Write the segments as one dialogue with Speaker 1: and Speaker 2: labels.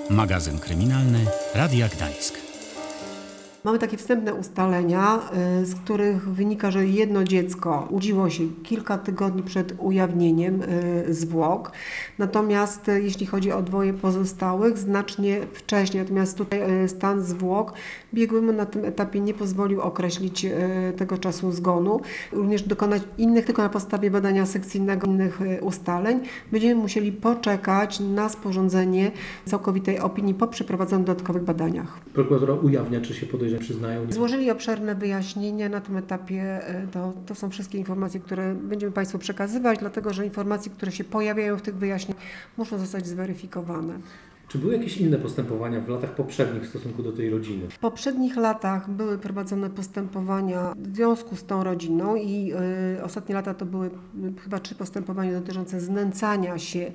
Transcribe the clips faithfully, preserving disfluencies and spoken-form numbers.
Speaker 1: Magazyn kryminalny Radia Gdańsk.
Speaker 2: Mamy takie wstępne ustalenia, z których wynika, że jedno dziecko urodziło się kilka tygodni przed ujawnieniem zwłok. Natomiast jeśli chodzi o dwoje pozostałych, znacznie wcześniej. Natomiast tutaj stan zwłok biegłemu na tym etapie nie pozwolił określić tego czasu zgonu. Również dokonać innych, tylko na podstawie badania sekcyjnego, innych ustaleń. Będziemy musieli poczekać na sporządzenie całkowitej opinii po przeprowadzonych dodatkowych badaniach.
Speaker 3: Prokuratura ujawnia, czy się podejrzani przyznają?
Speaker 2: Złożyli obszerne wyjaśnienia. Na tym etapie to, to są wszystkie informacje, które będziemy Państwu przekazywać, dlatego że informacje, które się pojawiają w tych wyjaśnieniach, muszą zostać zweryfikowane.
Speaker 3: Czy były jakieś inne postępowania w latach poprzednich w stosunku do tej rodziny?
Speaker 2: W poprzednich latach były prowadzone postępowania w związku z tą rodziną i y, ostatnie lata to były y, chyba trzy postępowania dotyczące znęcania się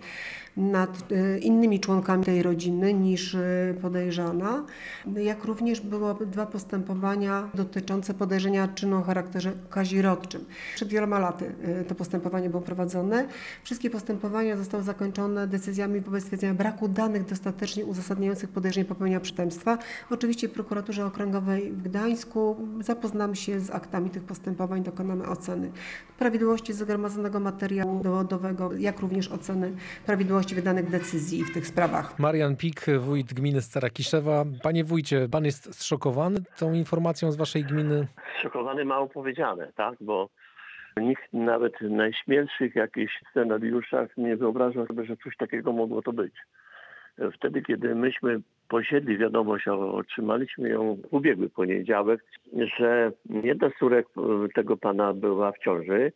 Speaker 2: nad y, innymi członkami tej rodziny niż y, podejrzana, jak również było dwa postępowania dotyczące podejrzenia czynu o charakterze kazirodczym. Przed wieloma laty y, to postępowanie było prowadzone. Wszystkie postępowania zostały zakończone decyzjami wobec stwierdzenia braku danych dostatecznie uzasadniających podejrzenie popełnienia przestępstwa. Oczywiście w Prokuraturze Okręgowej w Gdańsku zapoznamy się z aktami tych postępowań, dokonamy oceny prawidłowości zgromadzonego materiału dowodowego, jak również oceny prawidłowości wydanych decyzji w tych sprawach.
Speaker 4: Marian Pik, wójt gminy Stara Kiszewa. Panie wójcie, pan jest zszokowany tą informacją z waszej gminy?
Speaker 5: Zszokowany mało powiedziane, tak, bo nikt nawet w najśmielszych jakichś scenariuszach nie wyobrażał sobie, że coś takiego mogło to być. Wtedy, kiedy myśmy posiedli wiadomość, a otrzymaliśmy ją w ubiegły poniedziałek, że jedna z córek tego pana była w ciąży,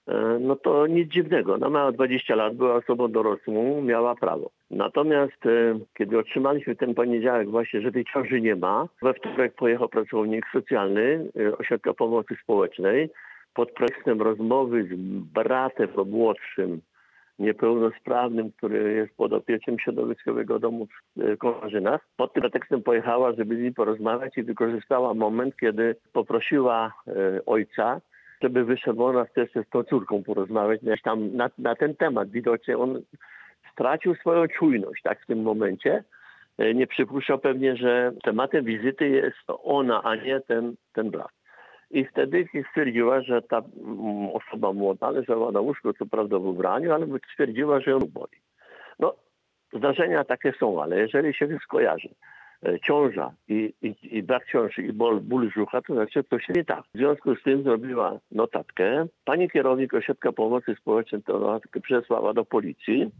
Speaker 5: no to nic dziwnego. Ona miała dwadzieścia lat, była osobą dorosłą, miała prawo. Natomiast kiedy otrzymaliśmy ten poniedziałek właśnie, że tej ciąży nie ma, we wtorek pojechał pracownik socjalny Ośrodka Pomocy Społecznej pod pretekstem rozmowy z bratem młodszym, niepełnosprawnym, który jest podopiecznym Środowiskowego Domu w Kołarzynach. Pod tym pretekstem pojechała, żeby z nim porozmawiać i wykorzystała moment, kiedy poprosiła e, ojca, żeby wyszedł, ona chce z tą córką porozmawiać tam na, na ten temat. Widocznie on stracił swoją czujność tak w tym momencie. E, nie przypuszczał pewnie, że tematem wizyty jest ona, a nie ten, ten brat. I wtedy stwierdziła, że ta osoba młoda leżała na łóżku, co prawda w ubraniu, ale stwierdziła, że ją boli. No, zdarzenia takie są, ale jeżeli się skojarzy ciąża i, i, i brak ciąży i ból, ból brzucha, to znaczy to się nie tak. W związku z tym zrobiła notatkę. Pani kierownik Ośrodka Pomocy Społecznej tę notatkę przesłała do policji.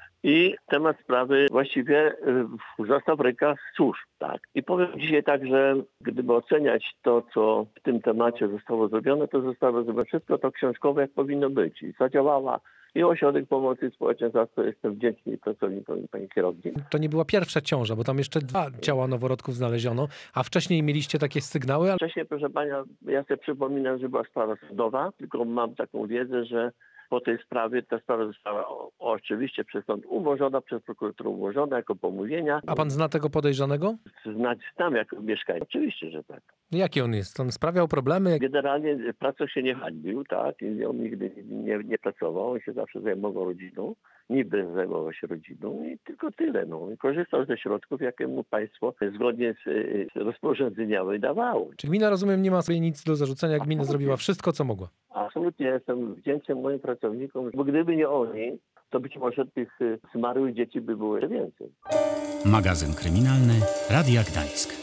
Speaker 5: I temat sprawy właściwie został w rękach służb. Tak. I powiem dzisiaj tak, że gdyby oceniać to, co w tym temacie zostało zrobione, to zostało zrobione wszystko to książkowe, jak powinno być. I zadziałała i Ośrodek Pomocy Społecznej, za co jestem wdzięczny pracownikowi pani kierownik.
Speaker 4: To nie była pierwsza ciąża, bo tam jeszcze dwa ciała noworodków znaleziono, a wcześniej mieliście takie sygnały?
Speaker 5: Wcześniej, proszę pana, ja sobie przypominam, że była sprawa sądowa, tylko mam taką wiedzę, że po tej sprawie ta sprawa została o, oczywiście przez sąd umorzona, przez prokuraturę umorzona jako pomówienia.
Speaker 4: A pan zna tego podejrzanego?
Speaker 5: Znać tam jako mieszkanie. Oczywiście, że tak.
Speaker 4: Jaki on jest? On sprawiał problemy?
Speaker 5: Generalnie pracą się nie hańbił, tak? I on nigdy nie, nie pracował, on się zawsze zajmował rodziną. Niby zajmował się rodziną i tylko tyle. No. I korzystał ze środków, jakie mu państwo zgodnie z, z rozporządzeniami dawało.
Speaker 4: Czy gmina, rozumiem, nie ma sobie nic do zarzucenia? Gmina zrobiła wszystko, co mogła.
Speaker 5: Absolutnie jestem wdzięczny moim pracownikom, bo gdyby nie oni, to być może tych zmarłych dzieci by było więcej.
Speaker 1: Magazyn kryminalny Radia Gdańsk.